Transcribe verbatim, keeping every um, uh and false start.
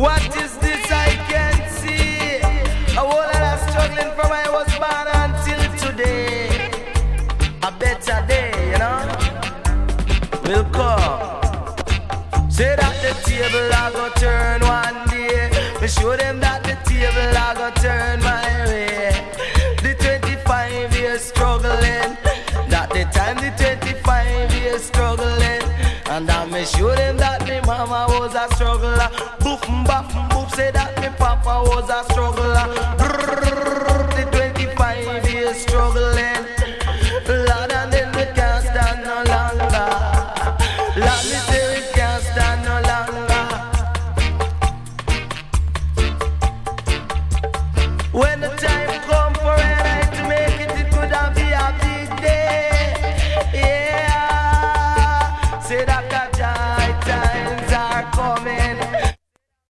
What is this I can see? A whole lot of struggling from I was born until today. A better day, you know, will come. Say that the table I go turn one day. Me show them that the table I go turn my way. The twenty-five years struggling, that the time the twenty-five years struggling. And I me show them that me mama was a struggler. Boof baf boof, say that me papa was a struggler. Brrr, the twenty-five years struggling. Lord, and then we can't stand no longer. Lord, me say we can't stand no longer. When the time come for a night to make it, it could have be a big day. Yeah, say that the joy times are coming.